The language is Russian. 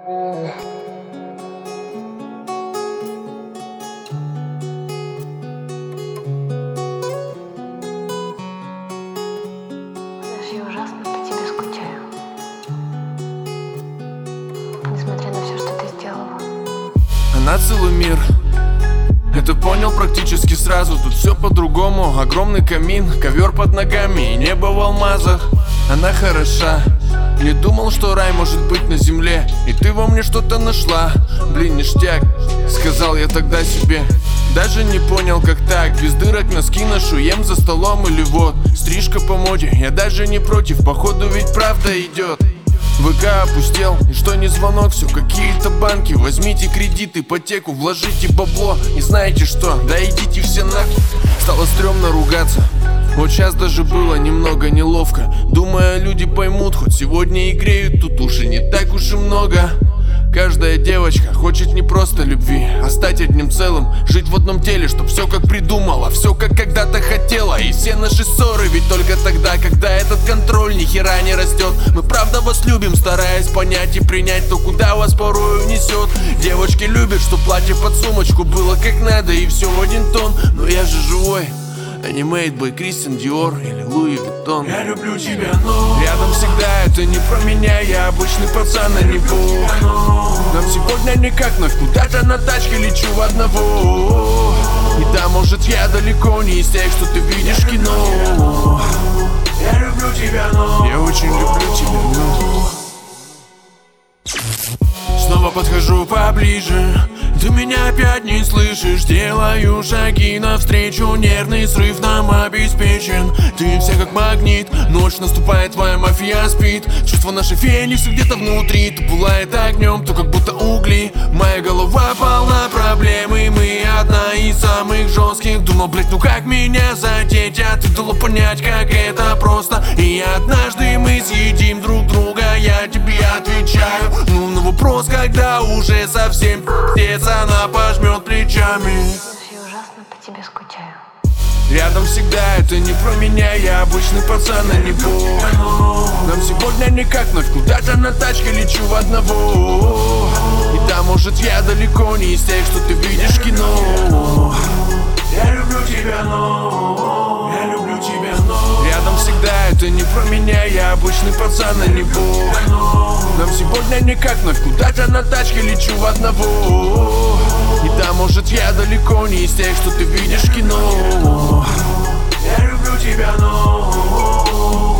Знаешь, я ужасно по тебе скучаю. Несмотря на все, что ты сделала. Она целый мир, это понял практически сразу. Тут все по-другому, огромный камин, ковер под ногами и небо в алмазах. Она хороша, не думал, что рай может быть на земле. И ты во мне что-то нашла, блин, ништяк, сказал я тогда себе. Даже не понял, как так, без дырок носки ношу, ем за столом или вот стрижка по моде, я даже не против, походу ведь правда идет. ВК опустел, и что не звонок, все какие-то банки. Возьмите кредит, ипотеку, вложите бабло. И знаете что, да идите все нахуй. Стало стрёмно ругаться, вот сейчас даже было немного неловко. Думаю, люди поймут, хоть сегодня и греют тут уши не так уж и много. Каждая девочка хочет не просто любви, а стать одним целым, жить в одном теле, чтоб все как придумала, все как когда-то хотела. И все наши ссоры ведь только тогда, когда этот контроль ни хера не растет. Мы правда вас любим, стараясь понять и принять то, куда вас порою несет. Девочки любят, что платье под сумочку было как надо и все в один тон. Но я же живой, а не Made by Christian Dior или Louis Vuitton. Я люблю тебя, но рядом всегда это не про меня, я обычный пацан, а не бог. Нам сегодня никак, но куда-то на тачке лечу в одного. И да, может я далеко не из тех, что ты видишь в кино. Я люблю тебя, но я очень люблю тебя, но снова подхожу поближе, ты меня опять не слышишь. Делаю шаги навстречу, нервный срыв нам обеспечен. Ты вся как магнит, ночь наступает, твоя мафия спит. Чувство нашей феникса где-то внутри, то пылает огнем, то как будто угли. Моя голова полна проблем, и мы одна из самых жестких. Думал, блять, ну как меня задеть, а ты дала понять, как это просто. И однажды мы съедим друг друга, я тебе отвечаю. Ну на вопрос, когда уже совсем пиздец, она пожмет плечами. Я ужасно по тебе скучаю. Рядом всегда это не про меня, я обычный пацан, а не бог. Нам сегодня никак, но куда-то на тачке лечу в одного. И да, может я далеко не из тех, что ты видишь в кино. я люблю тебя, но я люблю тебя, но рядом всегда это не про меня, я обычный пацан, а не бог. Нам сегодня никак, но куда-то на тачке лечу в одного. И да, может я далеко не из тех, что ты видишь в кино. я люблю тебя, но